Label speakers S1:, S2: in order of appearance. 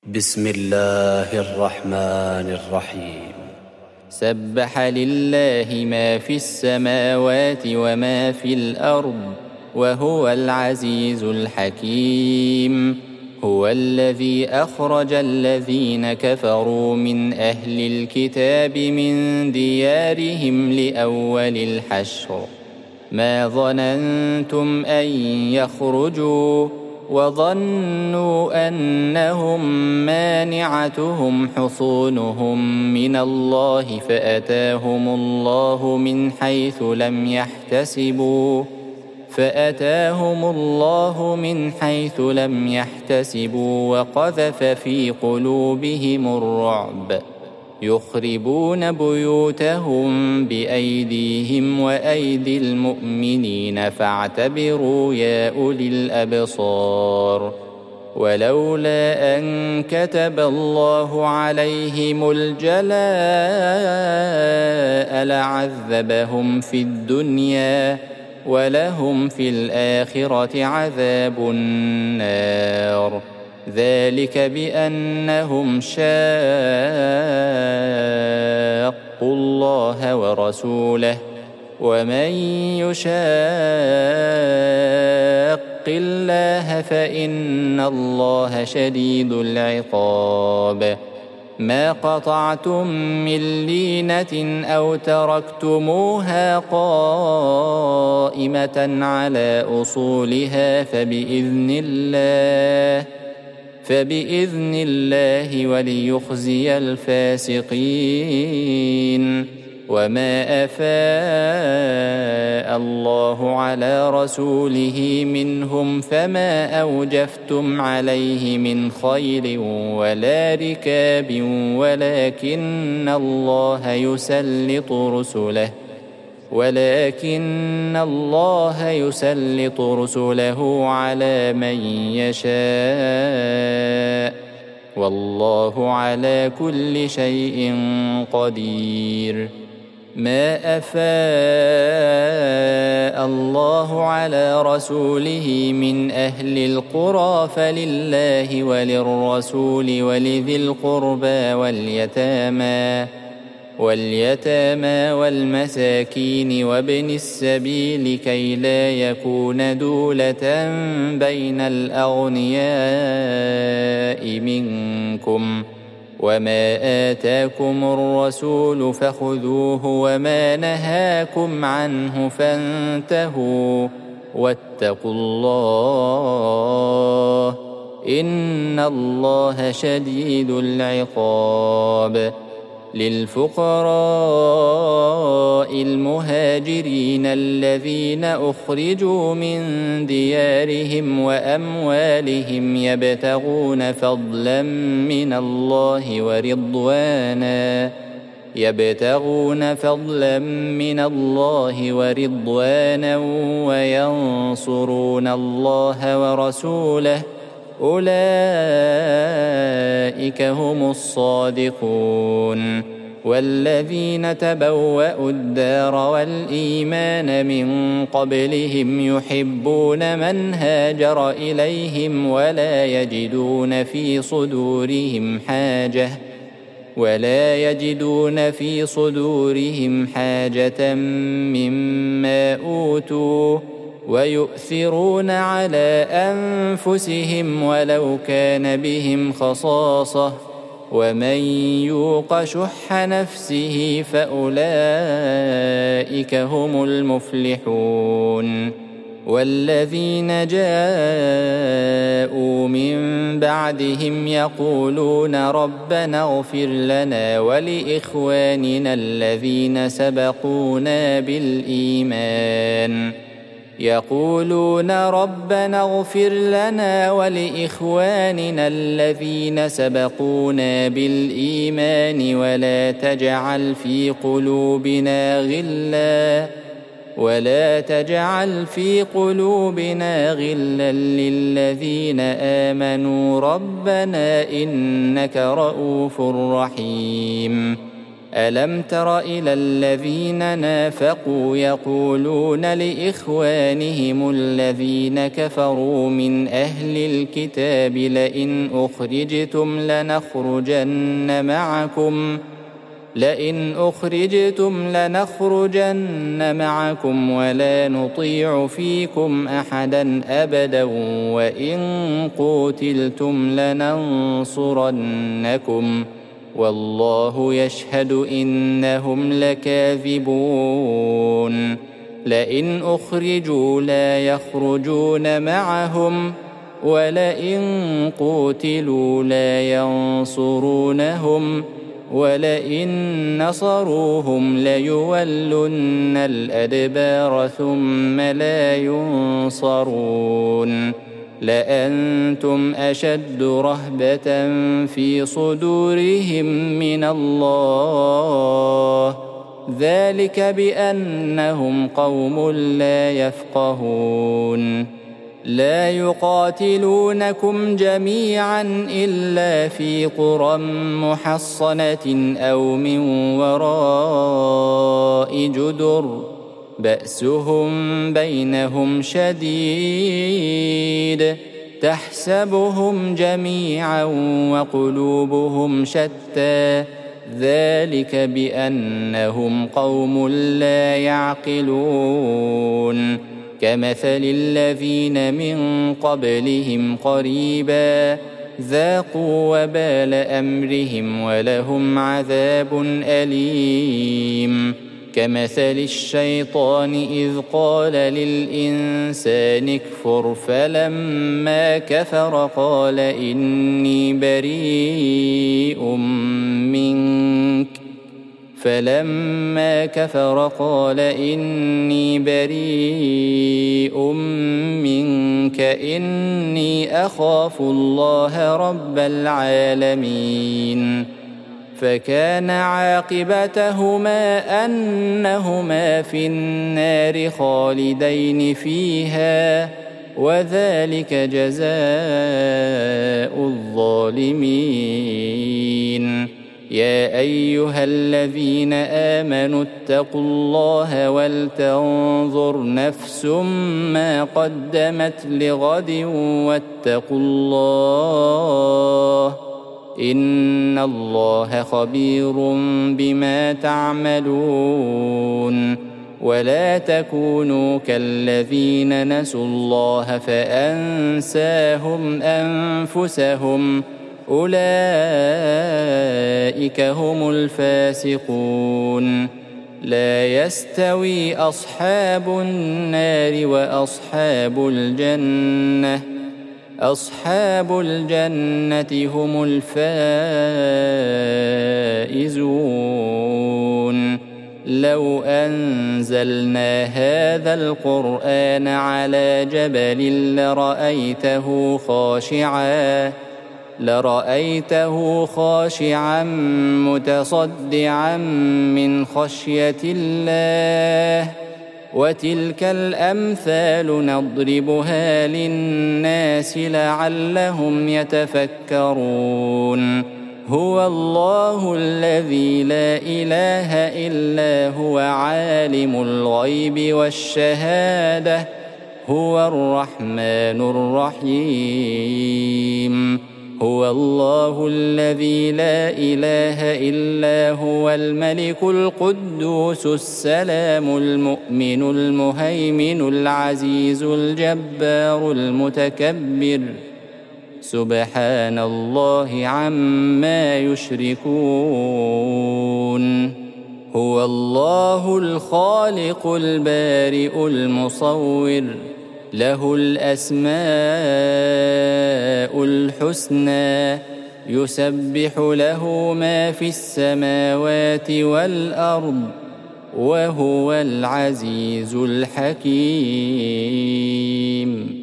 S1: بسم الله الرحمن الرحيم.
S2: سبح لله ما في السماوات وما في الأرض وهو العزيز الحكيم. هو الذي أخرج الذين كفروا من أهل الكتاب من ديارهم لأول الحشر ما ظننتم أن يخرجوا وظنوا أنهم مانعتهم حصونهم من الله فأتاهم الله من حيث لم يحتسبوا وقذف في قلوبهم الرعب يخربون بيوتهم بأيديهم وأيدي المؤمنين فاعتبروا يا أولي الأبصار. ولولا أن كتب الله عليهم الجلاء لعذبهم في الدنيا ولهم في الآخرة عذاب النار. ذلك بأنهم شاقوا الله ورسوله ومن يشاق الله فإن الله شديد العقاب. ما قطعتم من لينة أو تركتموها قائمة على أصولها فبإذن الله وليخزي الفاسقين. وما أفاء الله على رسوله منهم فما أوجفتم عليه من خيل ولا ركاب ولكن الله يسلط رسله على من يشاء والله على كل شيء قدير. ما أفاء الله على رسوله من أهل القرى فلله وللرسول ولذي القربى واليتامى والمساكين وابن السبيل كي لا يكون دولة بين الأغنياء منكم. وما آتاكم الرسول فخذوه وما نهاكم عنه فانتهوا واتقوا الله إن الله شديد العقاب. للفقراء المهاجرين الذين أخرجوا من ديارهم وأموالهم يبتغون فضلا من الله ورضوانا وينصرون الله ورسوله أولئك هم الصادقون. والذين تبوأوا الدار والإيمان من قبلهم يحبون من هاجر إليهم ولا يجدون في صدورهم حاجة مما أوتوا ويؤثرون على أنفسهم ولو كان بهم خصاصة ومن يوق شح نفسه فأولئك هم المفلحون. والذين جاءوا من بعدهم يقولون ربنا اغفر لنا ولإخواننا الذين سبقونا بالإيمان ولا تجعل في قلوبنا غلا للذين آمنوا ربنا إنك رؤوف رحيم. ألم تر إلى الذين نافقوا يقولون لإخوانهم الذين كفروا من أهل الكتاب لئن أخرجتم لنخرجن معكم ولا نطيع فيكم أحدا أبدا وإن قوتلتم لننصرنكم والله يشهد إنهم لكاذبون لئن أخرجوا لا يخرجون معهم ولئن قوتلوا لا ينصرونهم ولئن نصروهم ليولن الأدبار ثم لا ينصرون لأنتم أشد رهبة في صدورهم من الله ذلك بأنهم قوم لا يفقهون لا يقاتلونكم جميعا إلا في قرى محصنة أو من وراء جدر بأسهم بينهم شديد تحسبهم جميعا وقلوبهم شتى ذلك بأنهم قوم لا يعقلون كمثل الذين من قبلهم قريبا ذاقوا وبال أمرهم ولهم عذاب أليم كمثل الشيطان إذ قال للإنسان اكفر فلما كفر قال إني بريء منك إني أخاف الله رب العالمين فكان عاقبتهما أنهما في النار خالدين فيها وذلك جزاء الظالمين يا أيها الذين آمنوا اتقوا الله ولتنظر نفس ما قدمت لغد واتقوا الله إن الله خبير بما تعملون ولا تكونوا كالذين نسوا الله فأنساهم أنفسهم أولئك هم الفاسقون لا يستوي أصحاب النار وأصحاب الجنة أصحاب الجنة هم الفائزون لو أنزلنا هذا القرآن على جبل لرأيته خاشعا متصدعا من خشية الله وتلك الأمثال نضربها للناس لعلهم يتفكرون هو الله الذي لا إله إلا هو عالم الغيب والشهادة هو الرحمن الرحيم هو الله الذي لا إله إلا هو الملك القدوس السلام المؤمن المهيمن العزيز الجبار المتكبر سبحان الله عما يشركون هو الله الخالق البارئ المصور له الأسماء الحسنى يسبح له ما في السماوات والأرض وهو العزيز الحكيم.